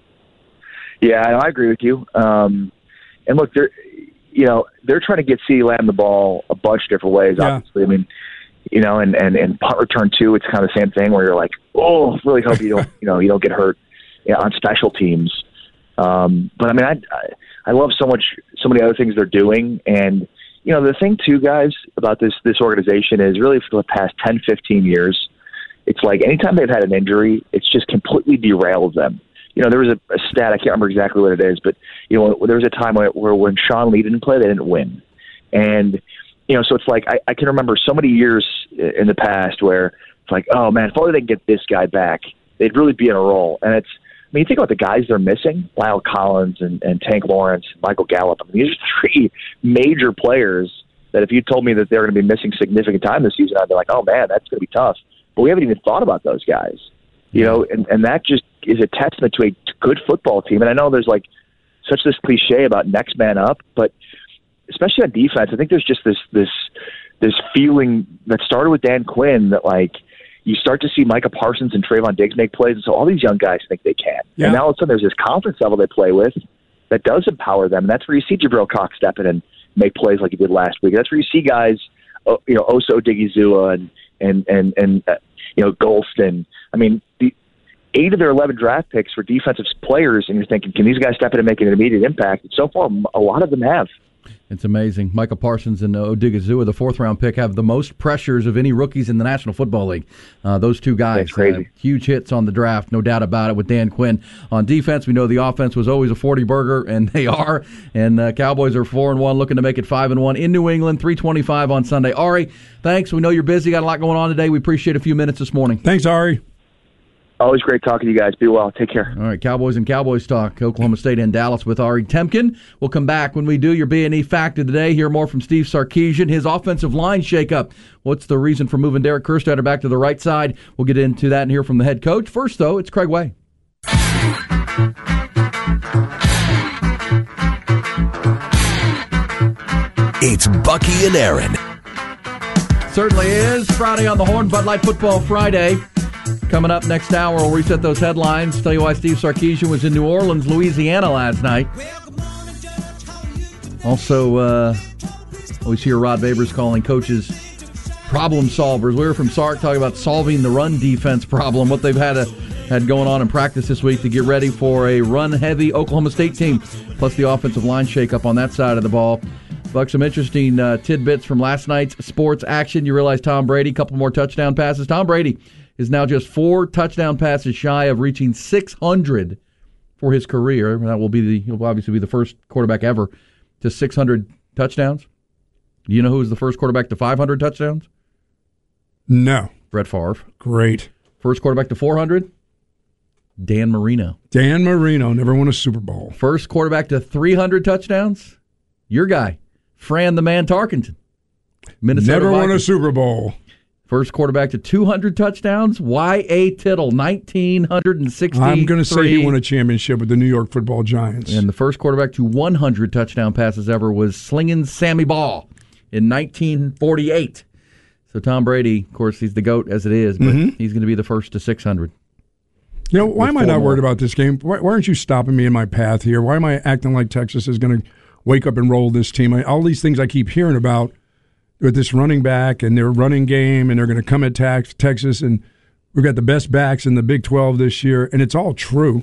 Yeah, I agree with you. Um, and look, they're you know they're trying to get CeeDee Lamb the ball a bunch of different ways. Yeah. Obviously, I mean, you know, and, and, and punt return too. It's kind of the same thing where you're like, oh, really hope you don't you know you don't get hurt, you know, on special teams. Um, but I mean, I, I I love so much so many other things they're doing, and you know the thing too, guys, about this this organization is really for the past ten, fifteen years, it's like anytime they've had an injury, it's just completely derailed them. You know, there was a, a stat, I can't remember exactly what it is, but you know, there was a time where, where when Sean Lee didn't play, they didn't win, and you know, so it's like I, I can remember so many years in the past where it's like, oh man, if only they can get this guy back, they'd really be in a roll, and it's. I mean, you think about the guys they're missing, Lyle Collins and, and Tank Lawrence, Michael Gallup. I mean, these are three major players that if you told me that they're going to be missing significant time this season, I'd be like, oh, man, that's going to be tough. But we haven't even thought about those guys, you know, and, and that just is a testament to a good football team. And I know there's like such this cliche about next man up, but especially on defense, I think there's just this this this feeling that started with Dan Quinn that, like, you start to see Micah Parsons and Trayvon Diggs make plays, and so all these young guys think they can. Yeah. And now all of a sudden there's this confidence level they play with that does empower them, and that's where you see Jabril Cox step in and make plays like he did last week. That's where you see guys, you know, Osa Odigizua and and and and uh, you know Golston. I mean, the eight of their eleven draft picks were defensive players, and you're thinking, can these guys step in and make an immediate impact? And so far, a lot of them have. It's amazing. Micah Parsons and Odigizua, the fourth-round pick, have the most pressures of any rookies in the National Football League. Uh, those two guys, That's crazy. Uh, huge hits on the draft, no doubt about it, with Dan Quinn. On defense, we know the offense was always a forty-burger, and they are. And uh, Cowboys are four and one, looking to make it five and one in New England, three twenty-five on Sunday. Ari, thanks. We know you're busy, got a lot going on today. We appreciate a few minutes this morning. Thanks, Ari. Always great talking to you guys. Be well. Take care. All right, Cowboys and Cowboys talk. Oklahoma State and Dallas with Ari Temkin. We'll come back when we do your B and E Factor today. Hear more from Steve Sarkisian. His offensive line shakeup. What's the reason for moving Derek Kerstetter back to the right side? We'll get into that and hear from the head coach. First, though, it's Craig Way. It's Bucky and Aaron. Certainly is. Friday on the Horn, Bud Light Football Friday. Coming up next hour, we'll reset those headlines. Tell you why Steve Sarkisian was in New Orleans, Louisiana last night. Also, uh, always hear Rod Babers calling coaches problem solvers. We were from Sark talking about solving the run defense problem, what they've had a, had going on in practice this week to get ready for a run-heavy Oklahoma State team, plus the offensive line shakeup on that side of the ball. Buck, some interesting uh, tidbits from last night's sports action. You realize Tom Brady, a couple more touchdown passes. Tom Brady is now just four touchdown passes shy of reaching six hundred for his career. That will be the he'll obviously be the first quarterback ever to six hundred touchdowns. Do you know who was the first quarterback to five hundred touchdowns? No. Brett Favre. Great. First quarterback to four hundred? Dan Marino. Dan Marino never won a Super Bowl. First quarterback to three hundred touchdowns? Your guy, Fran the Man Tarkenton. Minnesota Never Vikings. won a Super Bowl. First quarterback to two hundred touchdowns? Y A. Tittle, nineteen sixty-three. I'm going to say he won a championship with the New York Football Giants. And the first quarterback to one hundred touchdown passes ever was Slingin' Sammy Ball in nineteen forty-eight. So Tom Brady, of course, he's the GOAT as it is, but mm-hmm. he's going to be the first to six hundred. You know, why am I not more. worried about this game? Why, why aren't you stopping me in my path here? Why am I acting like Texas is going to wake up and roll this team? I, all these things I keep hearing about with this running back and their running game, and they're going to come at tax, Texas, and we've got the best backs in the Big twelve this year, and it's all true.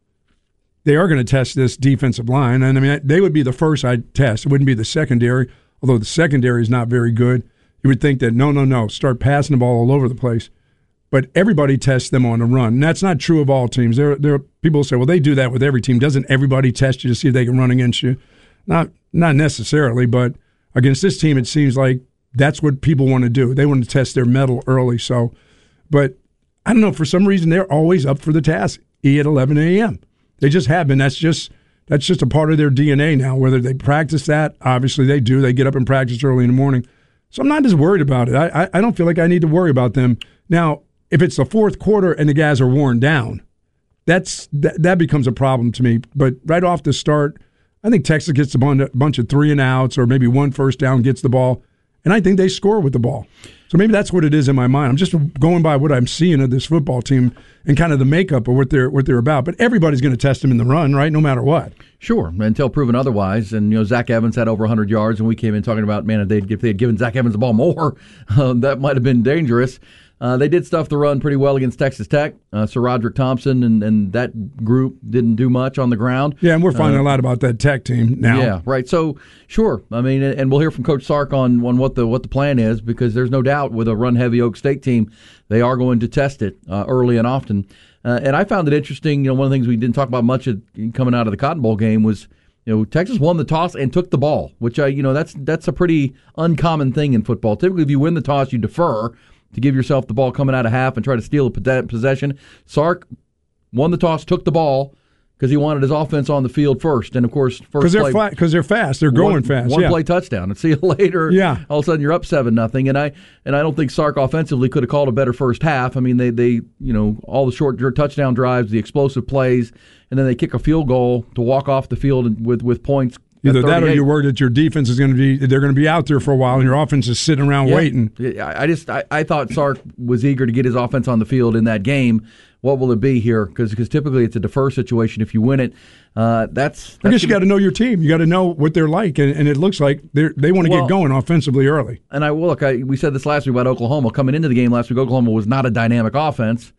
They are going to test this defensive line, and I mean, they would be the first I'd test. It wouldn't be the secondary, although the secondary is not very good. You would think that, no, no, no, start passing the ball all over the place. But everybody tests them on the run. And that's not true of all teams. There, there are people who say, well, they do that with every team. Doesn't everybody test you to see if they can run against you? Not not necessarily, but against this team, it seems like that's what people want to do. They want to test their mettle early. So, but I don't know, for some reason, they're always up for the task, E at eleven a.m. They just have been. That's just that's just a part of their D N A now. Whether they practice that, obviously they do. They get up and practice early in the morning. So I'm not as worried about it. I, I, I don't feel like I need to worry about them. Now, if it's the fourth quarter and the guys are worn down, that's that, that becomes a problem to me. But right off the start, I think Texas gets a bunch of three and outs or maybe one first down, gets the ball, and I think they score with the ball. So maybe that's what it is in my mind. I'm just going by what I'm seeing of this football team and kind of the makeup of what they're what they're about. But everybody's going to test them in the run, right? No matter what. Sure, until proven otherwise. And you know, Zach Evans had over one hundred yards, and we came in talking about, man, if they'd, if they had given Zach Evans the ball more, uh, that might have been dangerous. Uh, they did stuff the run pretty well against Texas Tech. Uh, Sir Roderick Thompson and, and that group didn't do much on the ground. Yeah, and we're finding uh, a lot about that Tech team now. Yeah, right. So, sure. I mean, and we'll hear from Coach Sark on, on what the what the plan is, because there's no doubt with a run-heavy Oak State team, they are going to test it uh, early and often. Uh, and I found it interesting. You know, one of the things we didn't talk about much of, coming out of the Cotton Bowl game was, you know, Texas won the toss and took the ball, which I, you know, that's that's a pretty uncommon thing in football. Typically, if you win the toss, you defer to give yourself the ball coming out of half and try to steal a possession. Sark won the toss, took the ball because he wanted his offense on the field first. And, of course, first they're play. Because they're fast. They're going one, fast. One yeah. play touchdown. And see you later. Yeah. All of a sudden you're up seven nothing. And I and I don't think Sark offensively could have called a better first half. I mean, they, they you know, all the short touchdown drives, the explosive plays, and then they kick a field goal to walk off the field with, with points. Either that or you're worried that your defense is going to be, they're going to be out there for a while and your offense is sitting around yeah. waiting. I just, I, I thought Sark was eager to get his offense on the field in that game. What will it be here? Because typically it's a defer situation if you win it. Uh, that's, that's I guess you got to know your team. You got to know what they're like, and, and it looks like they they want to well, get going offensively early. And I well, look, I, we said this last week about Oklahoma. Coming into the game last week, Oklahoma was not a dynamic offense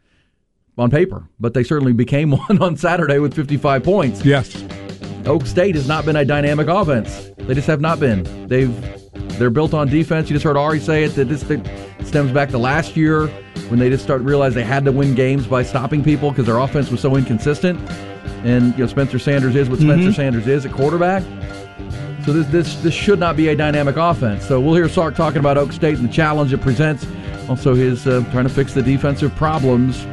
on paper, but they certainly became one on Saturday with fifty-five points. Yes. Oak State has not been a dynamic offense. They just have not been. They've they're built on defense. You just heard Ari say it, that this thing stems back to last year when they just started to realize they had to win games by stopping people because their offense was so inconsistent. And you know, Spencer Sanders is what mm-hmm. Spencer Sanders is at quarterback. So this this this should not be a dynamic offense. So we'll hear Sark talking about Oak State and the challenge it presents. Also his uh, trying to fix the defensive problems.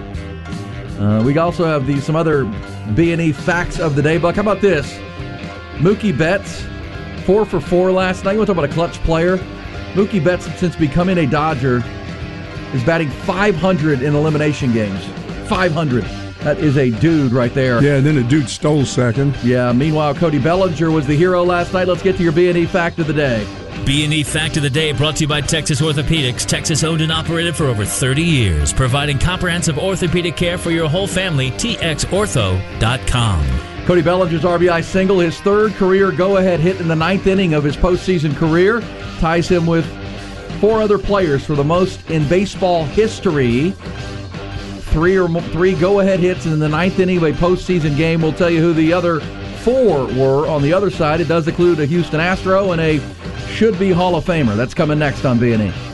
Uh, we also have the some other B and E facts of the day. Buck, how about this? Mookie Betts, four for four last night. You want to talk about a clutch player? Mookie Betts, since becoming a Dodger, is batting five hundred in elimination games. five hundred. That is a dude right there. Yeah, and then a dude stole second. Yeah, meanwhile, Cody Bellinger was the hero last night. Let's get to your B and E fact of the day. B and E Fact of the Day brought to you by Texas Orthopedics. Texas owned and operated for over thirty years, providing comprehensive orthopedic care for your whole family. T X ortho dot com. Cody Bellinger's R B I single, his third career go-ahead hit in the ninth inning of his postseason career, ties him with four other players for the most in baseball history. Three or mo- three go-ahead hits in the ninth inning of a postseason game. We'll tell you who the other four were on the other side. It does include a Houston Astro and a should-be Hall of Famer. That's coming next on B and E.